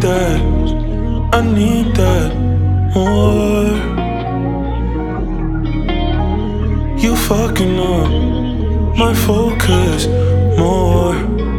that, I need that more. You fucking up my focus more.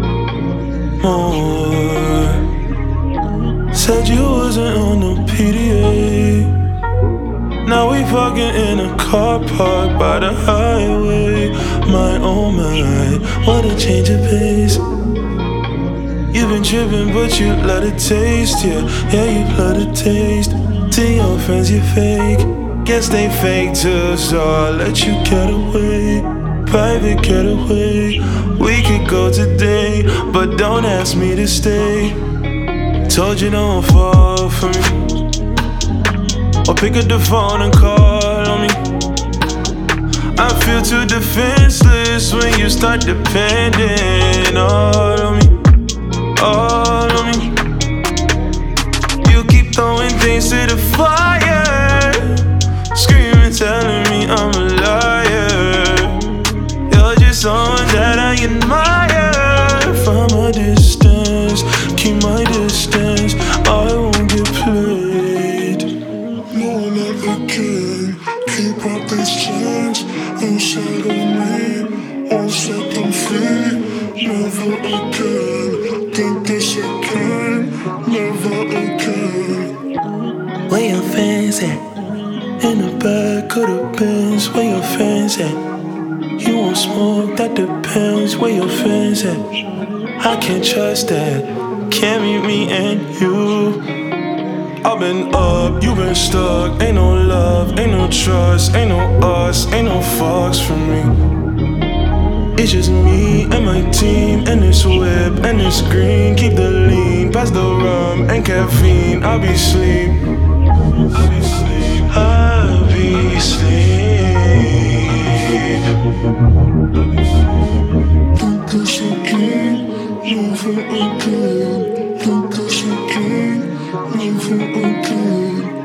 Said you wasn't on the PDA. Now we fucking in a car park by the highway. My oh my, what a change of pace. You've been tripping but you let it taste, yeah you let it taste. To your friends you fake, guess they fake too, so I'll let you get away. Private getaway, we could go today, but don't ask me to stay. Told you don't fall for me, or pick up the phone and call on me. I feel too defenseless when you start depending all on me, all on me. You keep throwing things to the fire, screaming, telling me I'm a liar. You're just someone that I admire from a distance. Keep my distance, I won't get played. No, never again. Keep up these chains inside of me. Won't set them free. Never again. Think this again. Never again. Where your fans at? In the back of the Benz. Where your fans at? You won't smoke, that depends. Where your fans at? I can't trust that. Can't meet me and you. I've been up, you been stuck. Ain't no love, ain't no trust, ain't no us, ain't no fucks for me. It's just me and my team, and this whip, and this green. Keep the lean, pass the rum and caffeine. I'll be sleep, I'll be sleep. Think this again, never again. Think this again, never again.